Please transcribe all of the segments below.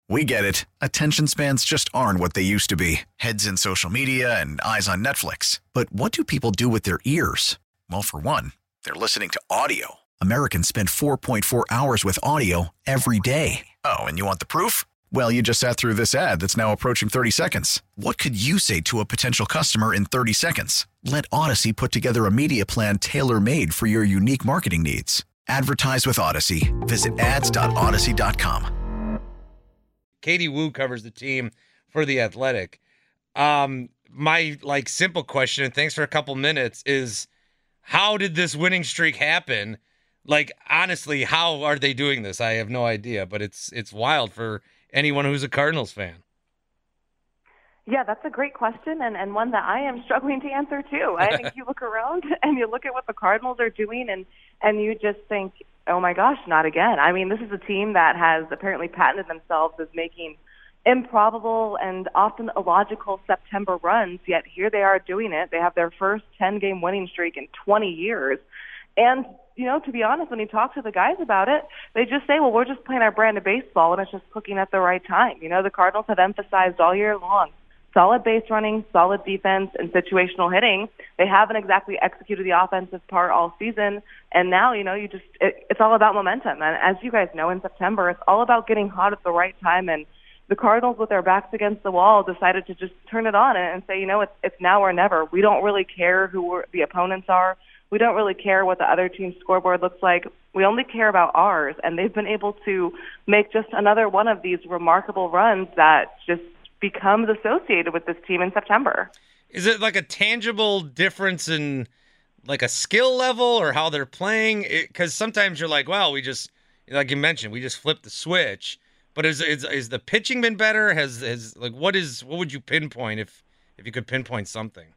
We get it. Attention spans just aren't what they used to be. Heads in social media and eyes on Netflix. But what do people do with their ears? Well, for one, they're listening to audio. Americans spend 4.4 hours with audio every day. Oh, and you want the proof? Well, you just sat through this ad that's now approaching 30 seconds. What could you say to a potential customer in 30 seconds? Let Odyssey put together a media plan tailor-made for your unique marketing needs. Advertise with Odyssey. Visit ads.odyssey.com. Katie Woo covers the team for The Athletic. My simple question, and thanks for a couple minutes, is how did this winning streak happen? Honestly, how are they doing this? I have no idea, but it's wild for anyone who's a Cardinals fan. Yeah, that's a great question, and one that I am struggling to answer too. I think you look around and you look at what the Cardinals are doing, and you just think, oh my gosh, not again. I mean, this is a team that has apparently patented themselves as making improbable and often illogical September runs, yet here they are doing it. They have their first 10-game winning streak in 20 years. And, to be honest, when you talk to the guys about it, they just say, well, we're just playing our brand of baseball, and it's just clicking at the right time. The Cardinals have emphasized all year long solid base running, solid defense, and situational hitting. They haven't exactly executed the offensive part all season, and now, it's all about momentum. And as you guys know, in September, it's all about getting hot at the right time, and the Cardinals, with their backs against the wall, decided to just turn it on and say, it's now or never. We don't really care who the opponents are. We don't really care what the other team's scoreboard looks like. We only care about ours, and they've been able to make just another one of these remarkable runs that just becomes associated with this team in September. Is it like a tangible difference in a skill level or how they're playing? Because sometimes you're like, well, we just, like you mentioned, we just flipped the switch. But is the pitching been better? What would you pinpoint if you could pinpoint something?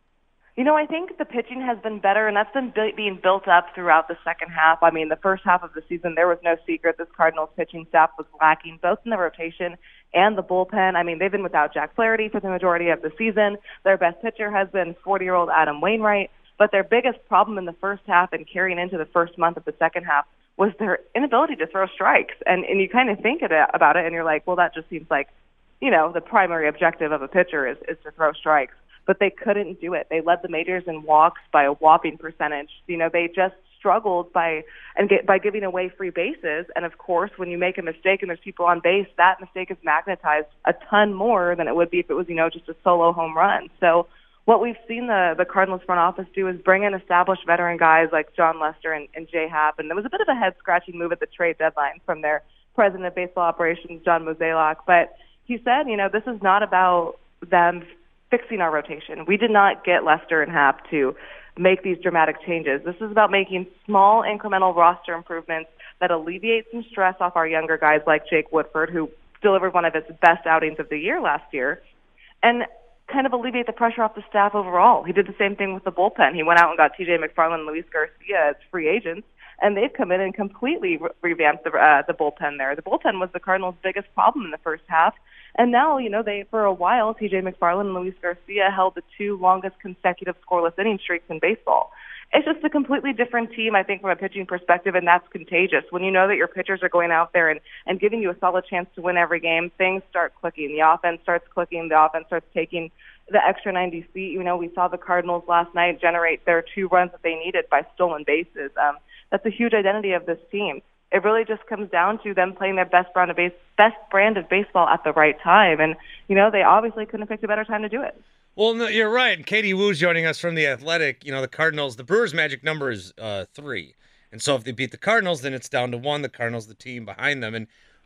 I think the pitching has been better, and that's been being built up throughout the second half. I mean, the first half of the season, there was no secret this Cardinals pitching staff was lacking, both in the rotation and the bullpen. I mean, they've been without Jack Flaherty for the majority of the season. Their best pitcher has been 40-year-old Adam Wainwright. But their biggest problem in the first half and carrying into the first month of the second half was their inability to throw strikes. And you kind of think about it, and you're like, well, that just seems like, the primary objective of a pitcher is to throw strikes. But they couldn't do it. They led the majors in walks by a whopping percentage. They just struggled by giving away free bases. And of course, when you make a mistake and there's people on base, that mistake is magnetized a ton more than it would be if it was, just a solo home run. So what we've seen the Cardinals front office do is bring in established veteran guys like John Lester and Jay Happ. And there was a bit of a head-scratching move at the trade deadline from their president of baseball operations, John Mozeliak. But he said, this is not about them fixing our rotation. We did not get Lester and Happ to make these dramatic changes. This is about making small incremental roster improvements that alleviate some stress off our younger guys like Jake Woodford, who delivered one of his best outings of the year last year, and kind of alleviate the pressure off the staff overall. He did the same thing with the bullpen. He went out and got TJ McFarland and Luis Garcia as free agents, and they've come in and completely revamped the bullpen there. The bullpen was the Cardinals' biggest problem in the first half. And now, they, for a while, TJ McFarland and Luis Garcia held the two longest consecutive scoreless inning streaks in baseball. It's just a completely different team, I think, from a pitching perspective, and that's contagious. When you know that your pitchers are going out there and giving you a solid chance to win every game, things start clicking. The offense starts clicking. The offense starts taking the extra 90 feet. We saw the Cardinals last night generate their 2 runs that they needed by stolen bases. That's a huge identity of this team. It really just comes down to them playing their best brand of baseball at the right time. And, they obviously couldn't have picked a better time to do it. Well, no, you're right. And Katie Woo's joining us from The Athletic. The Cardinals, the Brewers' magic number is 3. And so if they beat the Cardinals, then it's down to 1. The Cardinals, the team behind them. And,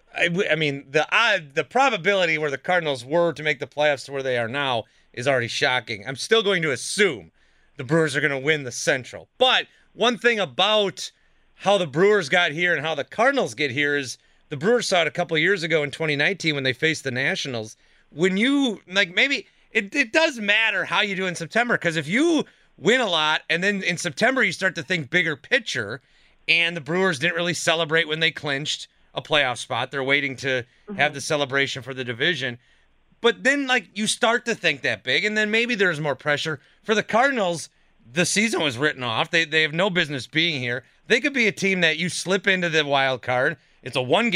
I mean, the probability where the Cardinals were to make the playoffs to where they are now is already shocking. I'm still going to assume the Brewers are going to win the Central. But one thing about how the Brewers got here and how the Cardinals get here is the Brewers saw it a couple of years ago in 2019 when they faced the Nationals. When you, maybe it does matter how you do in September, because if you win a lot and then in September you start to think bigger picture, and the Brewers didn't really celebrate when they clinched a playoff spot. They're waiting to have the celebration for the division. But then, you start to think that big, and then maybe there's more pressure. For the Cardinals, the season was written off. They have no business being here. They could be a team that you slip into the wild card. It's a 1-game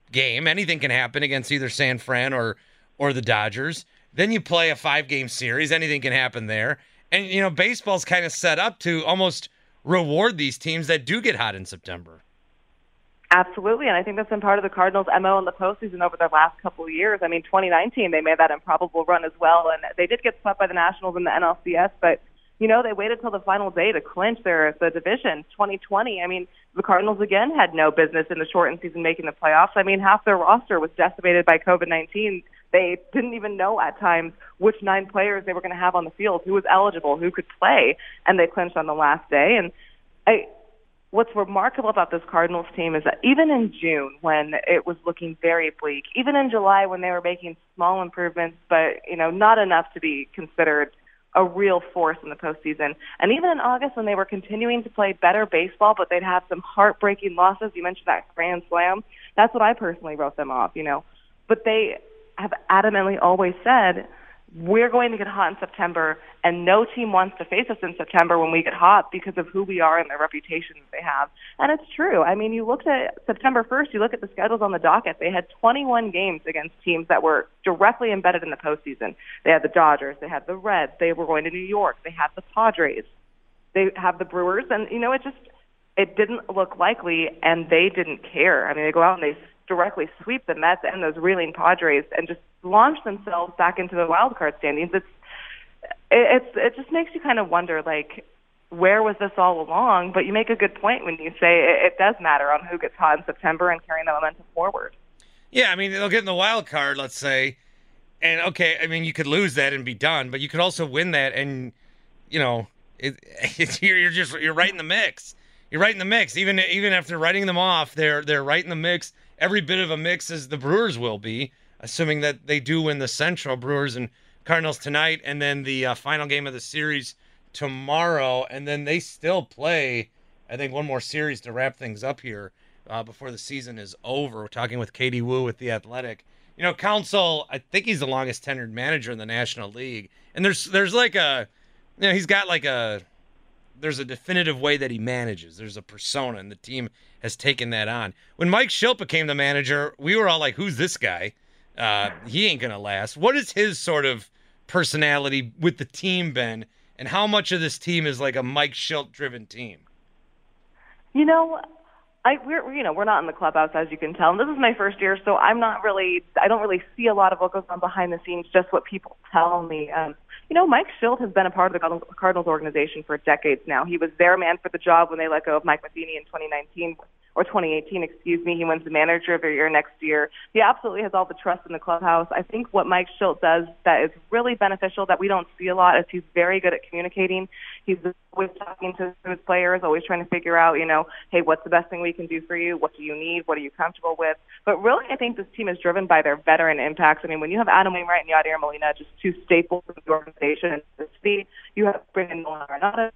game. Anything can happen against either San Fran or the Dodgers. Then you play a 5-game series. Anything can happen there. And, baseball's kind of set up to almost reward these teams that do get hot in September. Absolutely, and I think that's been part of the Cardinals' MO in the postseason over their last couple of years. I mean, 2019, they made that improbable run as well, and they did get swept by the Nationals in the NLCS, but, they waited till the final day to clinch the division. 2020, I mean, the Cardinals, again, had no business in the shortened season making the playoffs. I mean, half their roster was decimated by COVID-19. They didn't even know at times which 9 players they were going to have on the field, who was eligible, who could play, and they clinched on the last day. And what's remarkable about this Cardinals team is that even in June, when it was looking very bleak, even in July when they were making small improvements, but, not enough to be considered a real force in the postseason, and even in August when they were continuing to play better baseball, but they'd have some heartbreaking losses. You mentioned that Grand Slam. That's what I personally wrote them off, But they have adamantly always said, we're going to get hot in September, and no team wants to face us in September when we get hot because of who we are and the reputation that they have. And it's true. I mean, you looked at September 1st, you look at the schedules on the docket, they had 21 games against teams that were directly embedded in the postseason. They had the Dodgers, they had the Reds, they were going to New York, they had the Padres, they have the Brewers, and, it didn't look likely, and they didn't care. I mean, they go out and they directly sweep the Mets and those reeling Padres and just launch themselves back into the wild card standings. It just makes you kind of wonder, where was this all along? But you make a good point when you say it does matter on who gets hot in September and carrying the momentum forward. Yeah, I mean, they'll get in the wild card, let's say, and okay, I mean, you could lose that and be done, but you could also win that, and you're right in the mix. You're right in the mix. Even after writing them off, they're right in the mix. Every bit of a mix as the Brewers will be, assuming that they do win the Central. Brewers and Cardinals tonight, and then the final game of the series tomorrow, and then they still play, I think, one more series to wrap things up here before the season is over. We're talking with Katie Woo with The Athletic. Counsell, I think he's the longest tenured manager in the National League, and there's like a, he's got like a, there's a definitive way that he manages. There's a persona, and the team has taken that on. When Mike Shildt became the manager, we were all like, who's this guy? He ain't going to last. What is his sort of personality with the team been, and how much of this team is like a Mike Shildt-driven team? We're not in the clubhouse, as you can tell. And this is my first year, so I don't really see a lot of what goes on behind the scenes, just what people tell me. Mike Shildt has been a part of the Cardinals organization for decades now. He was their man for the job when they let go of Mike Matheny in 2019. Or 2018, excuse me. He wins the manager of the year next year. He absolutely has all the trust in the clubhouse. I think what Mike Shildt does that is really beneficial that we don't see a lot is he's very good at communicating. He's always talking to his players, always trying to figure out, hey, what's the best thing we can do for you? What do you need? What are you comfortable with? But really, I think this team is driven by their veteran impacts. I mean, when you have Adam Wainwright and Yadier Molina, just two staples of the organization and the city, you have Brandon Arenado,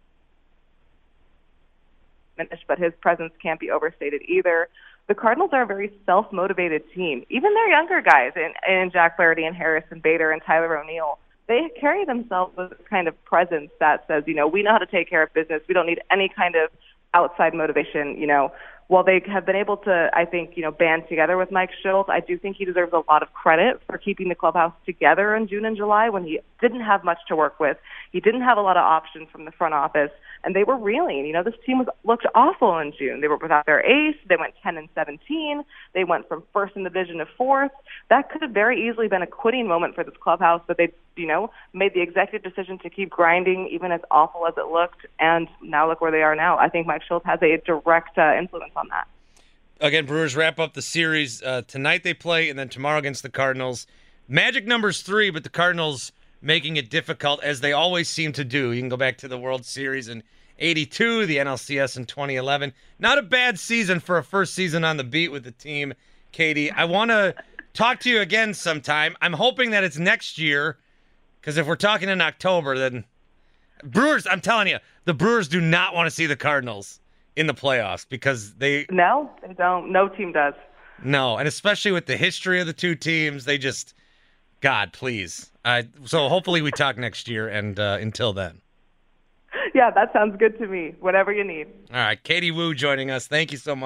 but his presence can't be overstated either. The Cardinals are a very self-motivated team. Even their younger guys, in Jack Flaherty and Harrison Bader and Tyler O'Neill, they carry themselves with a kind of presence that says, we know how to take care of business. We don't need any kind of outside motivation. While they have been able to, I think, band together with Mike Shildt, I do think he deserves a lot of credit for keeping the clubhouse together in June and July when he didn't have much to work with. He didn't have a lot of options from the front office, and they were reeling. This team looked awful in June. They were without their ace. They went 10-17. They went from first in the division to fourth. That could have very easily been a quitting moment for this clubhouse, but they, made the executive decision to keep grinding, even as awful as it looked, and now look where they are now. I think Mike Shildt has a direct influence on that. Again, Brewers wrap up the series. Tonight they play, and then tomorrow against the Cardinals. Magic number's 3, but the Cardinals making it difficult, as they always seem to do. You can go back to the World Series in '82, the NLCS in 2011. Not a bad season for a first season on the beat with the team, Katie. I want to talk to you again sometime. I'm hoping that it's next year, because if we're talking in October, then Brewers, I'm telling you, the Brewers do not want to see the Cardinals in the playoffs because No, they don't. No team does. No, and especially with the history of the two teams, they just, God, please. So hopefully we talk next year, and until then. Yeah, that sounds good to me. Whatever you need. All right, Katie Woo joining us. Thank you so much.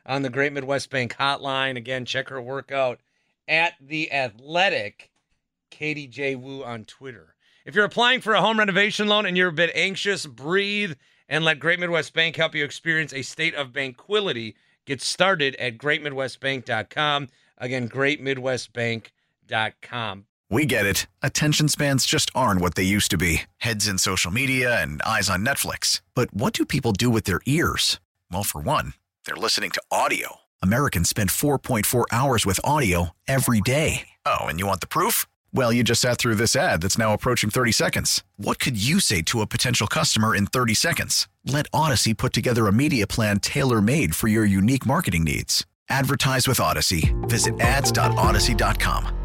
on the Great Midwest Bank hotline. Again, check her workout at The Athletic. Katie J. Woo on Twitter. If you're applying for a home renovation loan and you're a bit anxious, breathe and let Great Midwest Bank help you experience a state of banquility. Get started at greatmidwestbank.com. Again, greatmidwestbank.com. We get it. Attention spans just aren't what they used to be. Heads in social media and eyes on Netflix. But what do people do with their ears? Well, for one, they're listening to audio. Americans spend 4.4 hours with audio every day. Oh, and you want the proof? Well, you just sat through this ad that's now approaching 30 seconds. What could you say to a potential customer in 30 seconds? Let Odyssey put together a media plan tailor-made for your unique marketing needs. Advertise with Odyssey. Visit ads.odyssey.com.